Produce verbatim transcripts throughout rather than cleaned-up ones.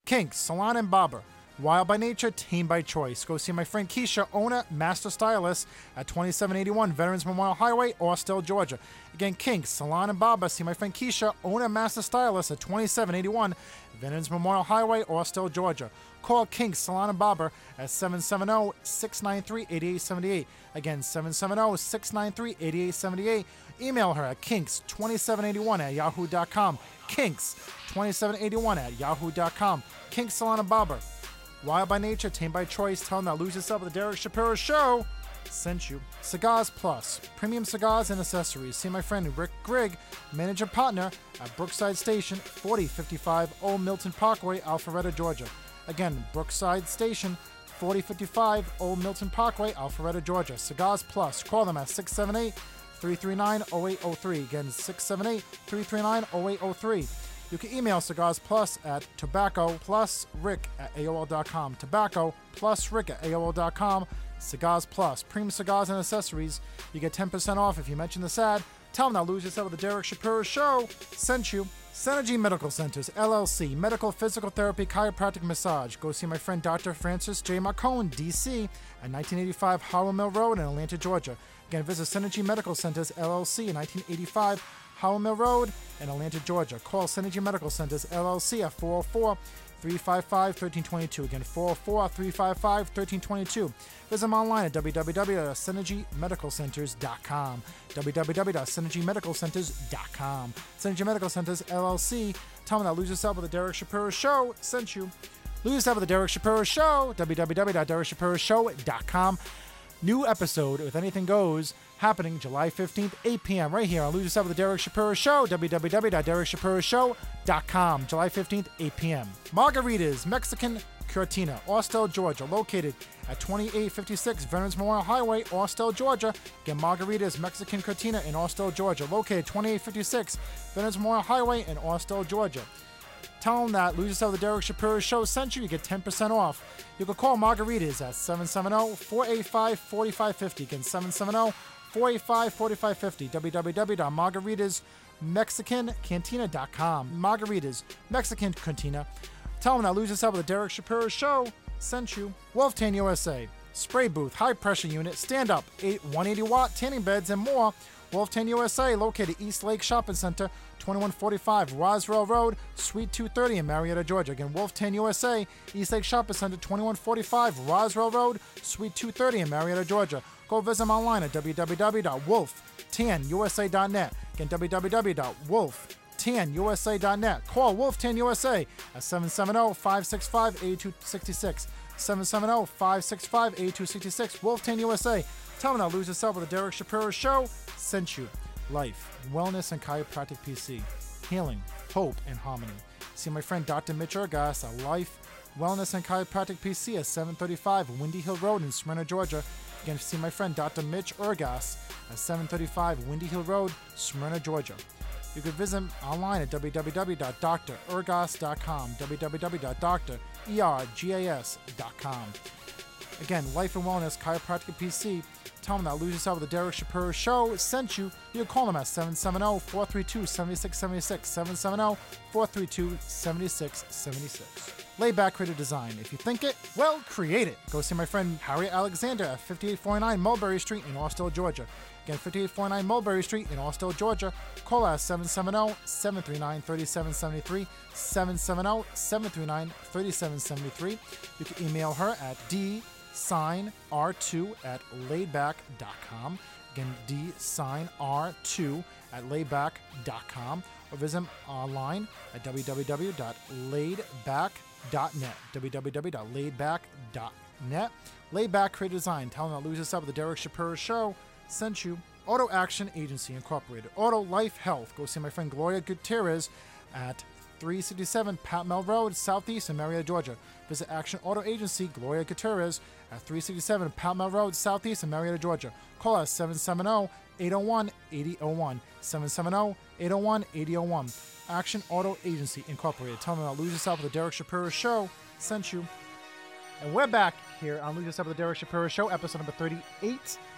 Kinks, Salon and Barber. Wild by nature, tame by choice. Go see my friend Keisha, owner, master stylist at twenty-seven eighty-one Veterans Memorial Highway, Austell, Georgia. Again, Kinks, Salon and Barber. See my friend Keisha, owner, master stylist at twenty-seven eighty-one Veterans Memorial Highway, Austell, Georgia. Call Kinks, Salon and Barber at seven seven zero, six nine three, eight eight seven eight. Again, seven seven zero, six nine three, eight eight seven eight. Email her at kinks twenty-seven eighty-one at yahoo dot com. Kinks twenty-seven eighty-one at yahoo dot com. Kinks, Salon and Barber. Wild by nature, tame by choice. Tell them that Lose Yourself with the Derek Shapiro Show sent you. Cigars Plus, premium cigars and accessories. See my friend Rick Grigg, manager partner at Brookside Station, forty fifty-five Old Milton Parkway, Alpharetta, Georgia. Again, Brookside Station, forty fifty-five Old Milton Parkway, Alpharetta, Georgia. Cigars Plus. Call them at six seven eight, three three nine, zero eight zero three. Again, six seven eight, three three nine, zero eight zero three. You can email Cigars Plus at tobacco plus rick at A O L dot com. Tobacco plus rick at A O L dot com. Cigars Plus, premium cigars and accessories. You get ten percent off if you mention this ad. Tell them that Lose Yourself with the Derek Shapiro Show sent you. Synergy Medical Centers, L L C, Medical Physical Therapy, Chiropractic Massage. Go see my friend Doctor Francis J. Marcone, D C, at nineteen eighty-five Howell Mill Road in Atlanta, Georgia. Again, visit Synergy Medical Centers, L L C, at nineteen eighty-five Howell Mill Road in Atlanta, Georgia. Call Synergy Medical Centers, L L C, at four oh four, three five five, one three two two. Again, four oh four, three five five, one three two two. Visit them online at w w w dot synergy medical centers dot com. w w w dot synergy medical centers dot com. Synergy Medical Centers, L L C. Tell them that Lose Yourself with the Derek Shapiro Show sent you. Lose Yourself with the Derek Shapiro Show, w w w dot derek shapiro show dot com. New episode with Anything Goes happening July fifteenth, eight p.m. right here on Lose Yourself with the Derek Shapiro Show, w w w dot derek shapiro show dot com. July fifteenth, eight p.m. Margaritas Mexican Cortina, Austell, Georgia, located at twenty-eight fifty-six Veterans Memorial Highway, Austell, Georgia. Again, Margaritas Mexican Cortina in Austell, Georgia, located twenty-eight fifty-six Veterans Memorial Highway in Austell, Georgia. Tell them that Lose Yourself with the Derek Shapiro Show sent you. You get ten percent off. You can call Margaritas at seven seven zero, four eight five, four five five zero. Again, seven seven zero, four eight five, four five five zero. w w w dot margaritas mexican cantina dot com. Margaritas Mexican Cantina. Tell them that Lose Yourself with the Derek Shapiro Show sent you. Wolf Tan U S A. Spray booth, high pressure unit, stand up, eight one eighty watt tanning beds, and more. Wolf Tan U S A, located East Lake Shopping Center, twenty-one forty-five Roswell Road, Suite two thirty in Marietta, Georgia. Again, Wolf Tan U S A, East Lake Shopping Center, twenty-one forty-five Roswell Road, Suite two thirty in Marietta, Georgia. Go visit them online at w w w dot wolf tan u s a dot net. Again, w w w dot wolf tan u s a dot net. Call Wolf Tan U S A at seven seven zero, five six five, eight two six six. seven seven zero, five six five, eight two six six. Wolf Tan U S A. Tell them that Lose Yourself with the Derek Shapiro Show sent you. Life, wellness, and chiropractic P C. Healing, hope, and harmony. See my friend Doctor Mitch Ergas at Life, Wellness, and Chiropractic P C at seven thirty-five Windy Hill Road in Smyrna, Georgia. Again, see my friend Doctor Mitch Ergas at seven thirty-five Windy Hill Road, Smyrna, Georgia. You can visit him online at w w w dot d r ergas dot com, w w w dot d r ergas dot com. Again, Life and Wellness, Chiropractic P C. Tell them that Lose Yourself with the Derek Shapiro Show sent you. You can call them at seven seven zero, four three two, seven six seven six, seven seven zero, four three two, seven six seven six. Layback Creative Design. If you think it, well, create it. Go see my friend Harry Alexander at fifty-eight forty-nine Mulberry Street in Austell, Georgia. Again, fifty-eight forty-nine Mulberry Street in Austell, Georgia. Call us seven seven zero, seven three nine, three seven seven three, seven seven zero, seven three nine, three seven seven three. You can email her at d sign r two at laidback dot com. Again, d sign r two at laidback dot com. Or visit them online at w w w dot laidback dot net. w w w dot laidback dot net. Laidback Creative Design. Tell them that Lose Yourself with the Derek Shapiro Show sent you. Auto Action Agency Incorporated. Auto Life Health. Go see my friend Gloria Gutierrez at three sixty-seven Pat Mel Road, Southeast in Marietta, Georgia. Visit Action Auto Agency Gloria Gutierrez at three sixty-seven Pat Mel Road, Southeast in Marietta, Georgia. Call us seven seven zero, eight zero one, eight zero zero one, seven seven zero, eight zero one, eight zero zero one. Action Auto Agency Incorporated. Tell them about Lose Yourself with the Derek Shapiro Show sent you. And we're back here on Lose Yourself with the Derek Shapiro Show, episode number thirty-eight.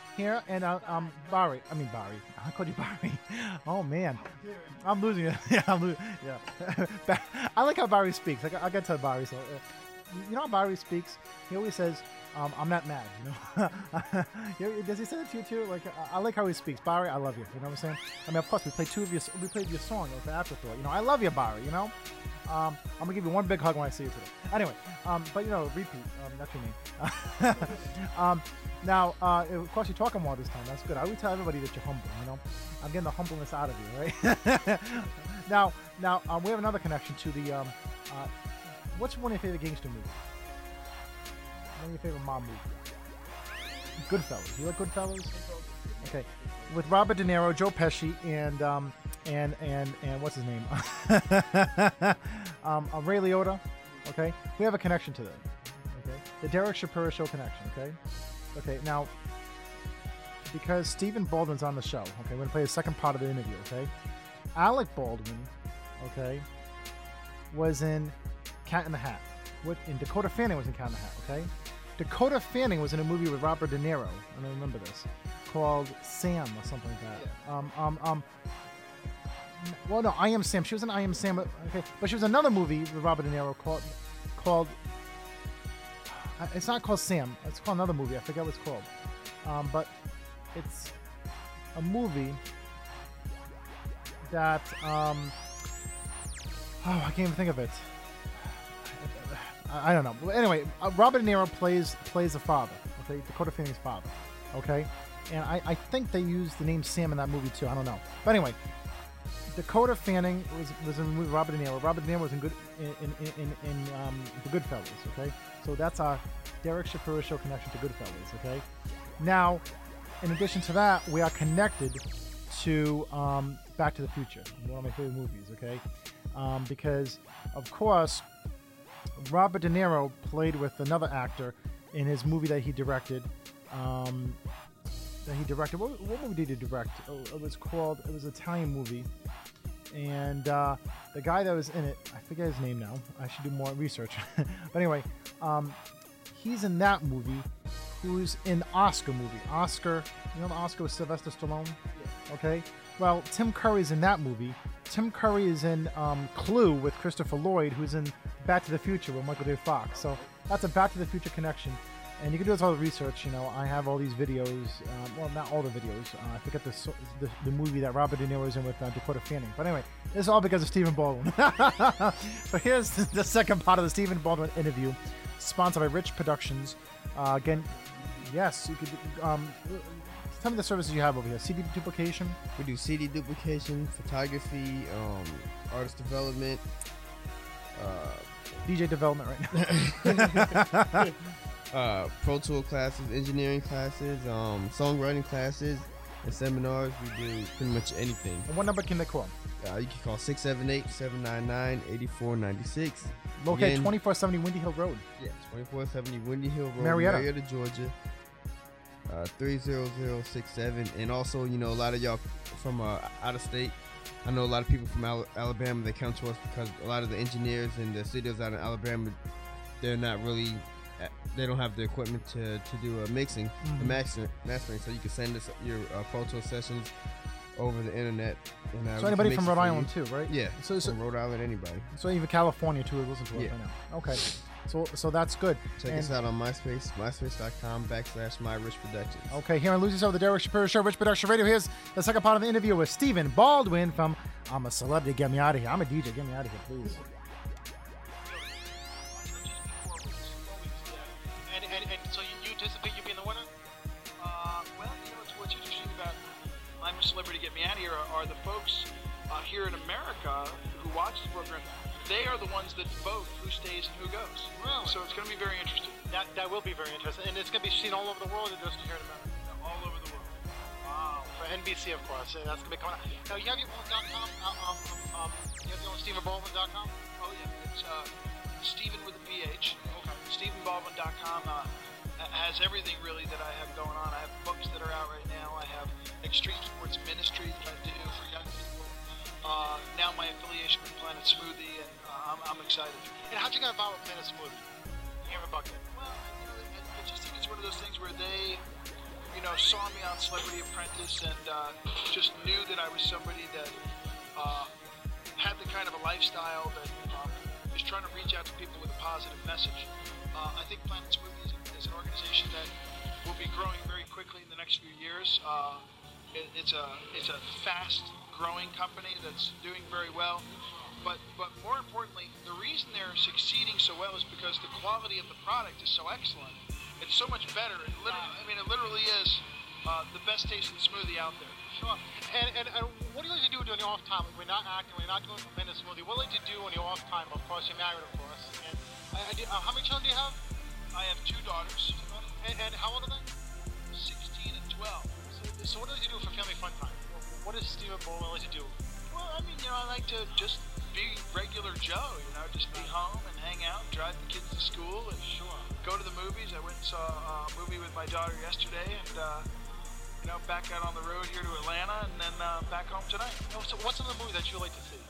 here, and uh, um, Barry. I mean Barry. I called you Barry. Oh man, I'm losing it. Yeah, I'm losing. Yeah, I like how Barry speaks. I, I got to tell Barry. So, uh, you know how Barry speaks? He always says, um, "I'm not mad." You know? Does he say that to you too? Like, I, I like how he speaks. Barry, I love you. You know what I'm saying? I mean, of course, we played two of your we played your song with the afterthought. You know, I love you, Barry. You know. Um, I'm gonna give you one big hug when I see you today. Anyway, um, but you know, repeat. Um, that's your name. um, now, uh, of course, you're talking more this time. That's good. I would tell everybody that you're humble. You know, I'm getting the humbleness out of you, right? now, now um, we have another connection to the. Um, uh, what's one of your favorite gangster movies? One of your favorite mob movies? Goodfellas. You like Goodfellas? Okay, with Robert De Niro, Joe Pesci, and um, and and and what's his name? um, uh, Ray Liotta. Okay, we have a connection to that. Okay, the Derek Shapiro Show connection. Okay, okay. Now, because Stephen Baldwin's on the show, okay, we're gonna play the second part of the interview. Okay, Alec Baldwin, okay, was in Cat in the Hat. What? And Dakota Fanning was in Cat in the Hat. Okay, Dakota Fanning was in a movie with Robert De Niro, and I remember this, called Sam or something like that. Yeah. Um, um, um. Well, no, I Am Sam. She was in I Am Sam. Okay, but she was in another movie with Robert De Niro called called. It's not called Sam. It's called another movie. I forget what it's called. Um, but it's a movie that um. Oh, I can't even think of it. I, I don't know. Well, anyway, uh, Robert De Niro plays plays the father. Okay, Dakota Fanning's father. Okay, and I, I think they used the name Sam in that movie too. I don't know. But anyway. Dakota Fanning was was in the movie Robert De Niro. Robert De Niro was in good in in in, in um, the Goodfellas. Okay, so that's our Derek Shapiro Show connection to Goodfellas. Okay, now in addition to that, we are connected to um, Back to the Future, one of my favorite movies. Okay, um, because of course Robert De Niro played with another actor in his movie that he directed. Um, that he directed. What, what movie did he direct? Oh, it was called. It was an Italian movie. And uh, the guy that was in it, I forget his name now. I should do more research. But anyway, um, he's in that movie. Who's in Oscar movie? Oscar, you know the Oscar with Sylvester Stallone? Yeah. Okay. Well, Tim Curry's in that movie. Tim Curry is in um, Clue with Christopher Lloyd, who's in Back to the Future with Michael J. Fox. So that's a Back to the Future connection. And you can do this all the research. You know, I have all these videos. Um, well, not all the videos. Uh, I forget the, the the movie that Robert De Niro was in with uh, Dakota Fanning. But anyway, this is all because of Stephen Baldwin. But here's the second part of the Stephen Baldwin interview, sponsored by Rich Productions. Uh, again, yes, you could. Um, tell me the services you have over here. C D duplication. We do C D duplication, photography, um, artist development, uh, D J development right now. Uh, Pro Tool classes, engineering classes, um, songwriting classes, and seminars. We do pretty much anything. And what number can they call? Uh, you can call six seven eight, seven nine nine, eight four nine six. Located twenty-four seventy Windy Hill Road. Yeah, twenty-four seventy Windy Hill Road, Marietta, Marietta Georgia. Uh, three zero zero six seven. And also, you know, a lot of y'all from uh, out of state. I know a lot of people from Al- Alabama. They come to us because a lot of the engineers and the studios out in Alabama, they're not really. They don't have the equipment to, to do a mixing, mm-hmm. the mastering, mastering. So you can send us your uh, photo sessions over the internet. And, uh, so anybody from Rhode Island too, right? Yeah. So, so from Rhode Island, anybody. So even California too. Listen to us yeah. right now. Okay. So so that's good. Check and, us out on MySpace, myspace.com backslash My Rich Productions. Okay, here on Losing Yourself, the Derek Shapiro Show, Rich Production Radio. Here's the second part of the interview with Stephen Baldwin from I'm a Celebrity. Get me out of here. I'm a D J. Get me out of here, please. And, and so you, you anticipate you being the winner? Uh, well, you know, what's, what's interesting about I'm a Celebrity, Get Me Out of Here are, are the folks uh, here in America who watch the program. They are the ones that vote who stays and who goes. Really? So it's going to be very interesting. That that will be very interesting. And it's going to be seen all over the world or just here in America? All over the world. Wow. For N B C, of course. That's going to be coming out. Now, you have your own .com? Uh, um, um, you have your own Stephen Baldwin dot com? Oh, yeah. It's uh, Stephen with a P H. Okay. Stephen Baldwin dot com uh, has everything really that I have going on. I have books that are out right now. I have Extreme Sports Ministry that I do for young people. Uh, now my affiliation with Planet Smoothie, and uh, I'm, I'm excited. And how'd you get involved with Planet Smoothie? You have a bucket. Well, you know, I, I just think it's one of those things where they you know, saw me on Celebrity Apprentice and uh, just knew that I was somebody that uh, had the kind of a lifestyle that um, is trying to reach out to people with a positive message. Uh, I think Planet Smoothie is, is an organization that will be growing very quickly in the next few years. Uh, it, it's a it's a fast-growing company that's doing very well. But but more importantly, the reason they're succeeding so well is because the quality of the product is so excellent. It's so much better. It literally, I mean, it literally is uh, the best tasting smoothie out there. Sure. And, and, and what do you like to do during your off time? When you're not acting, when you're not doing Planet Smoothie, what do you like to do on your off time? Of course, you're married, of course. And uh, do, uh, how many children do you have? I have two daughters. And, and how old are they? sixteen and twelve. So, so what do you like to do for family fun time? What does Stephen Baldwin like to do? Well, I mean, you know, I like to just be regular Joe, you know, just be home and hang out, drive the kids to school, and Sure. go to the movies. I went and saw a movie with my daughter yesterday, and, uh, you know, back out on the road here to Atlanta, and then uh, back home tonight. Oh, so what's some of the movies that you like to see?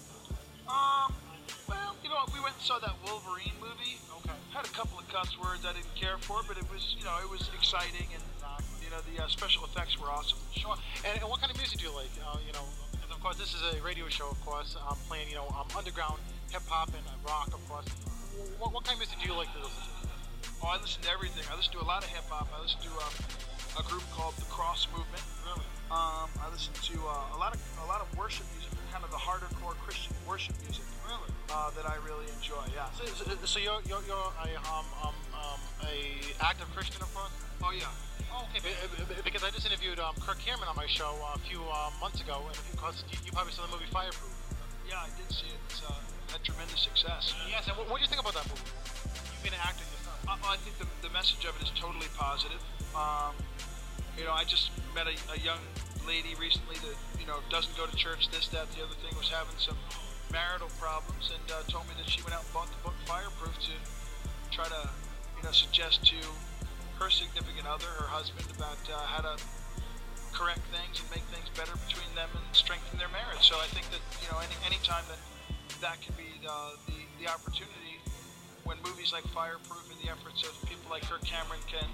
Um, well, you know, we went and saw that Wolverine movie. Okay. Had a couple of cuss words I didn't care for, but it was, you know, it was exciting, and, you know, the uh, special effects were awesome. Sure. And, and what kind of music do you like? Uh, you know, and of course, this is a radio show, of course. I'm playing, you know, um, underground hip-hop and uh, rock, of course. What, what kind of music do you like to listen to? Oh, I listen to everything. I listen to a lot of hip-hop. I listen to um, a group called the Cross Movement. Really? Um, I listen to uh, a lot of a lot of worship music, kind of the harder core Christian worship music. Really? Uh, that I really enjoy. Yeah. So, so, so you're you're, you're a um um um a active Christian, of course. Oh yeah. Oh, okay. Be- be- Because I just interviewed um, Kirk Cameron on my show uh, a few uh, months ago, and of course you, you probably saw the movie Fireproof. Yeah, I did see it. It's uh, had tremendous success. Yes. And what, what do you think about that movie? You've been an actor yourself. I, I think the, the message of it is totally positive. Um, you know, I just met a, a young lady recently that, you know, doesn't go to church, this, that, the other thing, was having some marital problems, and uh, told me that she went out and bought the book Fireproof to try to, you know, suggest to her significant other, her husband, about uh, how to correct things and make things better between them and strengthen their marriage. So I think that, you know, any any time that that can be uh, the, the opportunity, when movies like Fireproof and the efforts of people like Kirk Cameron can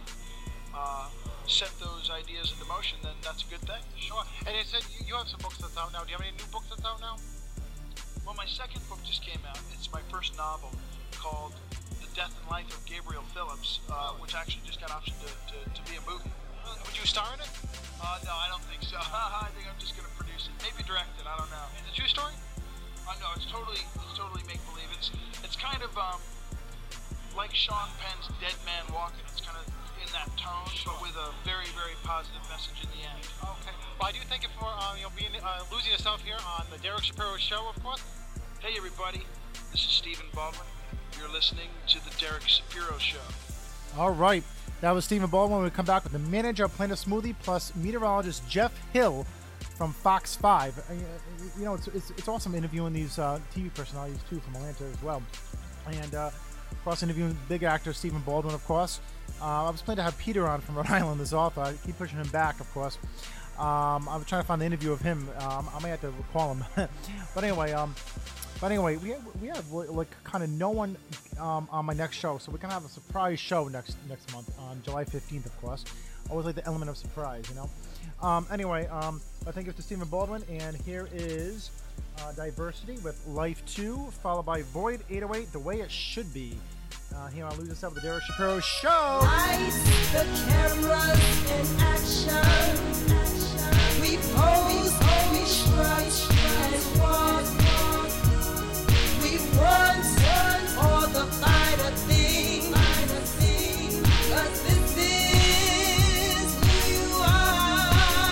uh, set those ideas into motion, then that's a good thing. Sure. And you said you, you have some books that's out now. Do you have any new books that's out now? Well, my second book just came out. It's my first novel called The Death and Life of Gabriel Phillips, uh, which actually just got optioned to, to, to be a movie. Would you star in it? Uh, no, I don't think so. I think I'm just going to produce it. Maybe direct it. I don't know. Is it a true story? Uh, no, it's totally, it's totally make-believe. It's, it's kind of um, like Sean Penn's Dead Man Walking. It's kind of in that tone, but with a very, very positive message in the end. Okay. Well, I do thank you for uh, you know being uh, losing yourself here on the Derek Shapiro Show, of course. Hey, everybody. This is Stephen Baldwin. You're listening to the Derek Shapiro Show. All right. That was Stephen Baldwin. We come back with the manager of Planet Smoothie plus meteorologist Jeff Hill from Fox five. Uh, you know, it's, it's, it's awesome interviewing these uh, T V personalities, too, from Atlanta as well. And, uh, of course, interviewing big actor Stephen Baldwin, of course. Uh, I was planning to have Peter on from Rhode Island, this author. I keep pushing him back, of course. Um, I was trying to find the interview of him. Um, I may have to call him. But anyway, um, but anyway, we have, we have like kind of no one um, on my next show, so we're gonna have a surprise show next next month on July fifteenth, of course. Always like the element of surprise, you know. Um, anyway, um, I thank you to Stephen Baldwin, and here is uh, Diversity with Life two, followed by Void eight oh eight, The Way It Should Be. Uh, here on Lose Yourself with the Derek Shapiro Show. Lights, the cameras in action. We pose, we strike, and walk. We run, run for the finer thing. Cause this is who you are.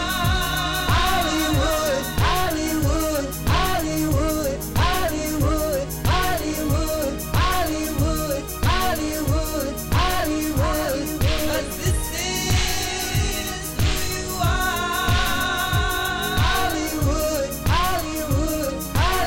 Hollywood, Hollywood, Hollywood, Hollywood, Hollywood, Hollywood, Hollywood, Hollywood. Cause this is who you are. Hollywood, Hollywood,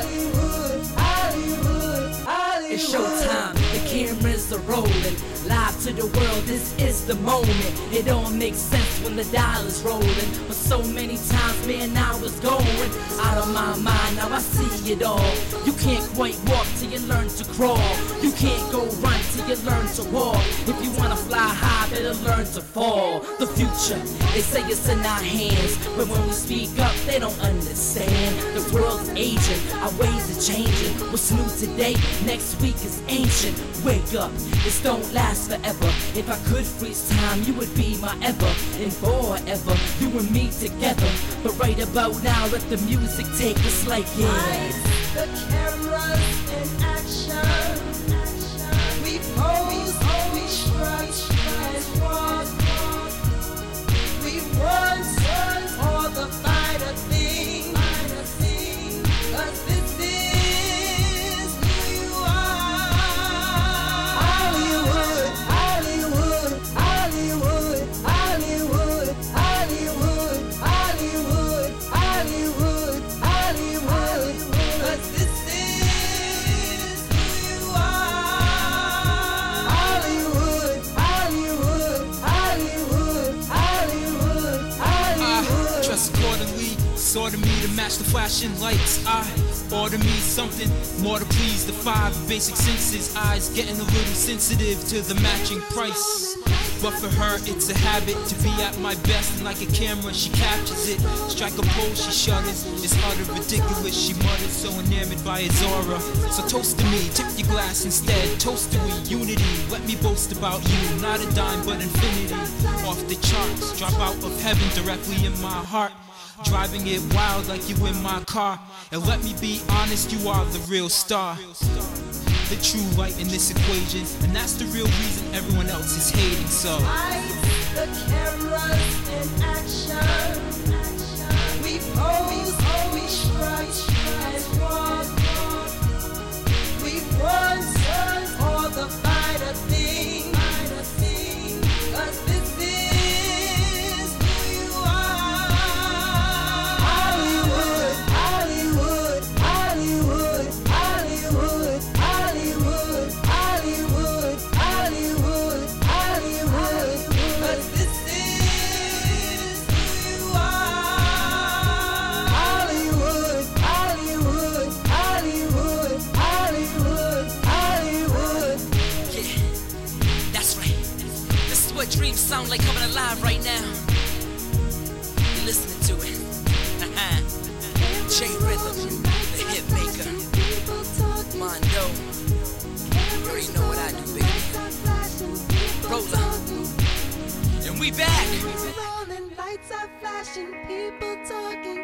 Hollywood, Hollywood, Hollywood. It's showtime, the cameras are rolling. Live to the world, this is the moment. It all makes sense when the dollar's rolling. But so many times, man, I was going out of my mind, now I see it all. You can't quite walk till you learn to crawl. You can't go run till you learn to walk. If you wanna fly high, better learn to fall. The future, they say it's in our hands, but when we speak up, they don't understand. The world's aging, our ways are changing. What's new today, next week is ancient. Wake up, this don't last forever. If I could freeze time, you would be my ever and forever, you and me together. But right about now, let the music take us like it. Lights, the cameras in action. We pose, we shrug and walk. We run for the fighter thing. Cause this is who you are. Hollywood, Hollywood, Hollywood, Hollywood, Hollywood, Hollywood, Hollywood, Hollywood. Cause this is who you are. Hollywood, Hollywood, Hollywood, Hollywood, Hollywood. Dress accordingly, sort of me to match the flashing lights. I order me something more to please the five basic senses. Eyes getting a little sensitive to the matching price. But for her, it's a habit to be at my best, and like a camera, she captures it. Strike a pose, she shudders. It's utter ridiculous, she mutters, so enamored by its aura. So toast to me, tip your glass instead. Toast to we, unity. Let me boast about you, not a dime but infinity. Off the charts, drop out of heaven directly in my heart. Driving it wild like you in my car. And let me be honest, you are the real star, the true light in this equation. And that's the real reason everyone else is hating. So Lights, the cameras in action. We pose, we shrug and walk. We run for the fighter thing. Cause this is who you are. Hollywood, Hollywood, Hollywood, Hollywood, Hollywood, Hollywood, Hollywood, Hollywood. Cause this is who you are. Hollywood, Hollywood, Hollywood, Hollywood, Hollywood. Yeah, that's right. This is what dreams sound like coming alive right now. You're listening to it. J Rhythm, the hit maker. Mondo. You already know what I do, baby. Roller. And we back. Rolling lights are flashing, people talking.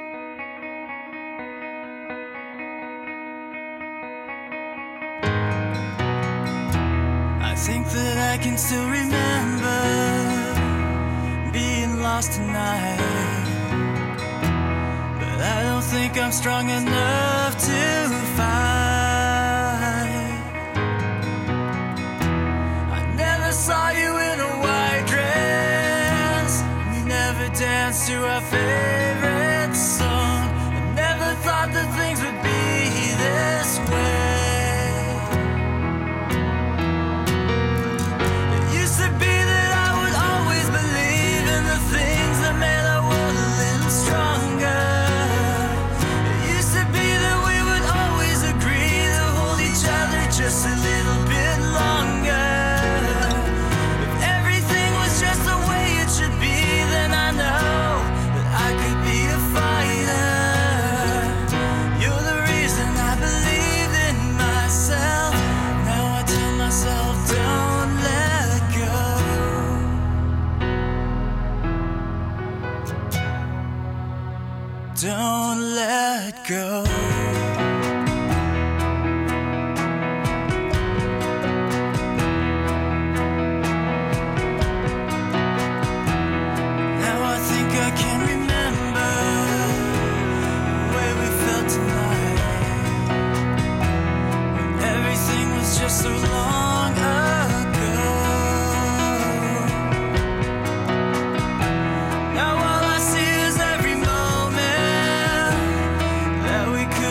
I think that I can still remember being lost tonight, but I don't think I'm strong enough to fight. I never saw you in a white dress. We never danced to our favorite song. I never thought that things would be this way. Just a little bit longer. If everything was just the way it should be, then I know that I could be a fighter. You're the reason I believed in myself. Now I tell myself, don't let go. Don't let go. Just so long ago. Now all I see is every moment that we could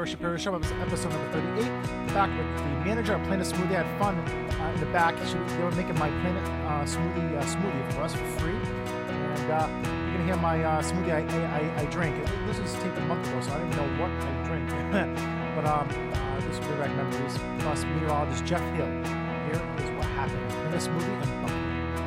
Derek Shapiro Show, episode number thirty-eight. Back with the manager of Planet Smoothie. I had fun uh, in the back. She, they were making my Planet uh, Smoothie uh, smoothie for us for free. And uh, you're going to hear my uh, smoothie I, I, I drink. This was taped a month ago, so I don't even know what I drink. But um, uh, this will bring back memories. Plus, meteorologist Jeff Hill. Here is what happened at Planet Smoothie and Bucket.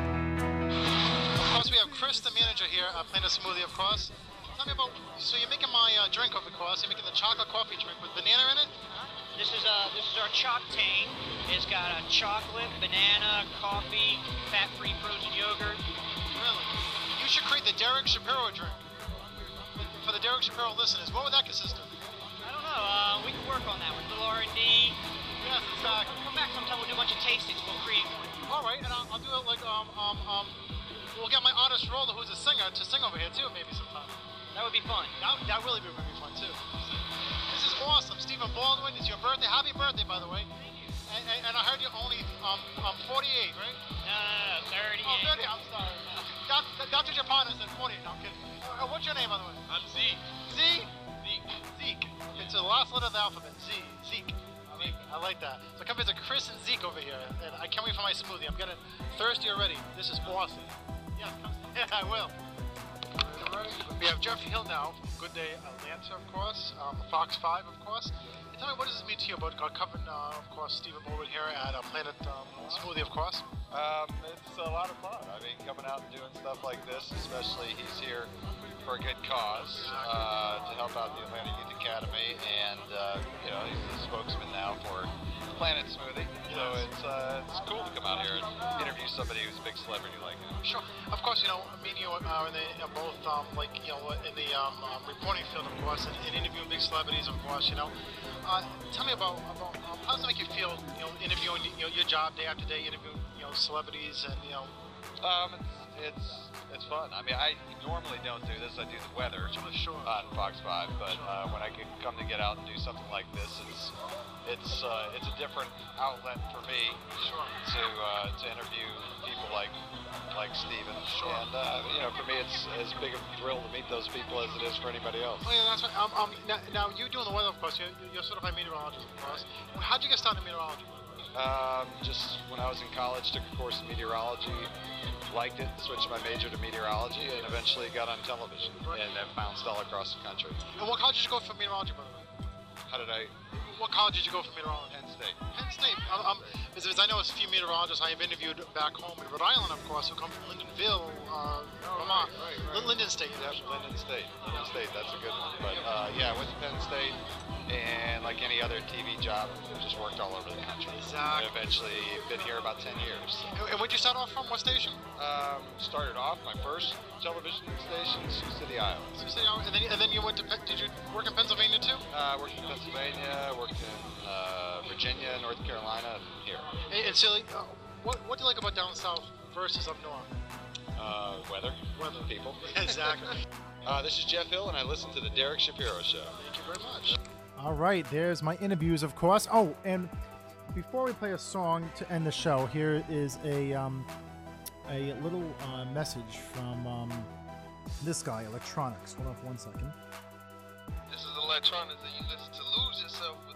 Of course, we have Chris, the manager here at Planet Smoothie, of course. Tell me about, so you're making my uh, drink, of course. You're making the chocolate coffee drink with banana in it? This is uh, this is our Choctane. It's got a chocolate, banana, coffee, fat-free frozen yogurt. Really? You should create the Derek Shapiro drink. For the Derek Shapiro listeners, what would that consist of? I don't know. Uh, we can work on that with a little R and D. Yes, exactly. Come back sometime. We'll do a bunch of tastings. We'll create one. All right, and I'll, I'll do it like um um um. We'll get my artist Roller, who's a singer, to sing over here too, maybe sometime. That would be fun. That that really would be fun too. This is awesome, Stephen Baldwin. It's your birthday. Happy birthday, by the way. And, and, and I heard you're only um um forty-eight, right? No, no, no, thirty-eight. Oh, thirty. I'm sorry. Doc, Doctor Japan said forty-eight. No, I'm kidding. Uh, what's your name, by the way? I'm Zeke. Z. Zeke. Zeke. It's the last letter of the alphabet. Z. Zeke. I like, I like that. So come visit Chris and Zeke over here, and I can't wait for my smoothie. I'm getting thirsty already. This is awesome. Yeah, come. Yeah, I will. We have Jeff Hill now from Good Day Atlanta, of course. Um, Fox five, of course. And tell me, what does this mean to you about uh, covering, uh, of course, Stephen Baldwin here at uh, Planet um, Smoothie, of course? Um, it's a lot of fun. I mean, coming out and doing stuff like this, especially he's here for a good cause, uh, to help out the Atlanta Youth Academy, and uh, you know, he's the spokesman now for Planet Smoothie. So it's uh, it's cool to come out here and interview somebody who's a big celebrity like him. Sure. Of course, you know, me and you are in the, uh, both, um, like, you know, in the um, um, reporting field, of course, and, and interviewing big celebrities, of course, you know. Uh, tell me about, about um, how does it make you feel, you know, interviewing, you know, your job day after day, interviewing, you know, celebrities and, you know. Um, it's, it's, it's fun. I mean, I normally don't do this. I do the weather sure. on Fox five, but uh, when I can come to get out and do something like this, it's it's uh, it's a different outlet for me sure. to uh, to interview people like like Stephen. Sure. And uh, you know, for me, it's as big a thrill to meet those people as it is for anybody else. Oh yeah, that's right. Um, um, now, now you doing the weather, of course. You're, you're sort of a meteorologist, of course. How'd you get started in meteorology? Um, just when I was in college, took a course in meteorology, liked it, switched my major to meteorology, and eventually got on television and have bounced all across the country. And what college did you go for meteorology, by the way? How did I? What college did you go for meteorology? Penn State. Penn State. Um, um, because I know a few meteorologists I have interviewed back home in Rhode Island, of course, who come from Lindenville, uh, Vermont. Right, right, right. Linden State. Yep, Linden State. Linden State, that's a good one. But uh, yeah, I went to Penn State, and like any other T V job, just worked all over the country. Exactly. And eventually been here about ten years. And, and where'd you start off from? What station? Um, started off, my first television station, Sioux City, Iowa. Sioux City, Iowa. And then, and then you went to, Pe- did you work in Pennsylvania too? Uh, worked in Pennsylvania, worked in uh, Virginia, North Carolina, and here. And, and Silly, uh, what, what do you like about down south versus up north? Uh, weather. Weather. People. Exactly. uh, this is Jeff Hill, and I listen to the Derek Shapiro Show. Thank you very much. All right, there's my interviews, of course. Oh, and before we play a song to end the show, here is a um, a little uh, message from um, this guy, Electronics. Hold on for one second. This is Electronics, and you listen to Lose Yourself with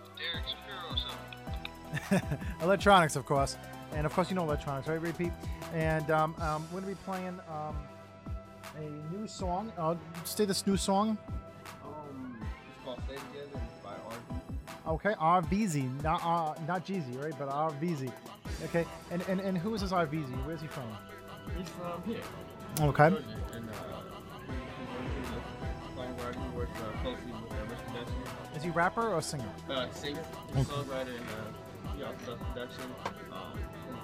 the Derek Shapiro Show. Electronics, of course. And, of course, you know Electronics, right, Repeat? And um, um, we're going to be playing um, a new song. Uh, say this new song. Um, it's called Stay Together by R V Z. Okay, R V Z, not uh, not Jeezy, right? But R V Z. Okay, and and and who is this R V Z? Where's he from? He's from here. Okay. Georgia, and uh, he's a songwriter. He works uh, closely with uh, Mister Production. Is he rapper or singer? Uh, singer. He's a songwriter, and uh, he also does production. Um,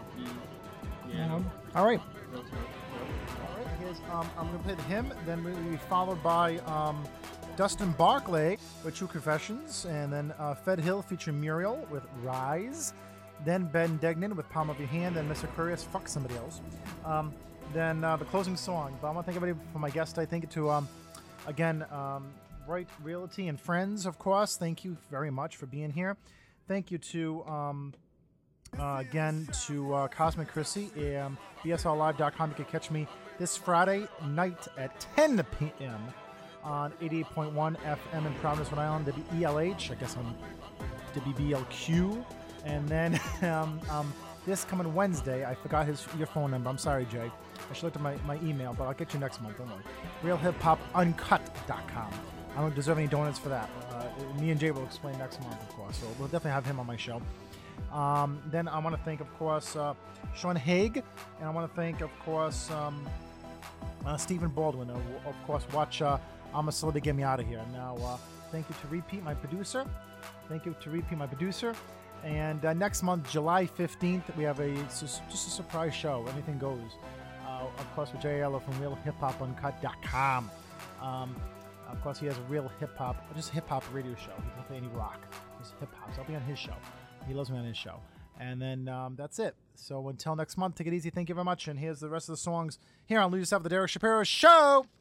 he, yeah. Um, all right. All right. Here's um, I'm gonna play him. Then we'll be followed by um, Dustin Barclay with True Confessions, and then uh, Fed Hill featuring Muriel with Rise. Then Ben Degnan with Palm of Your Hand, and Mister Curious, Fuck Somebody Else. Um, then uh, the closing song. But I want to thank everybody for my guest. I thank it to, um, again, um, Bright Realty and Friends, of course. Thank you very much for being here. Thank you to, um, uh, again, to uh, Cosmic Chrissy, um, B S L live dot com. You can catch me this Friday night at ten p.m. on eighty-eight point one F M in Providence, Rhode Island, W E L H, I guess on W B L Q. And then um, um, this coming Wednesday, I forgot his your phone number. I'm sorry, Jay. I should look at my, my email, but I'll get you next month. Don't worry. real hip hop uncut dot com. I don't deserve any donuts for that. Uh, me and Jay will explain next month, of course. So we'll definitely have him on my show. Um, then I want to thank, of course, uh, Sean Haig. And I want to thank, of course, um, uh, Stephen Baldwin. Uh, of course, watch uh, I'm a Celebrity, Get Me Out of Here. Now, uh, thank you to Repeat, my producer. Thank you to Repeat, my producer. And uh, next month, July fifteenth, we have a just a surprise show. Anything goes. Uh, of course, with Jay Eller from real hip hop uncut dot com. Um, of course, he has a real hip hop, just hip hop radio show. He doesn't play any rock, just hip hop. So I'll be on his show. He loves me on his show. And then um, that's it. So until next month, take it easy. Thank you very much. And here's the rest of the songs here on Lose Yourself, the Derek Shapiro Show.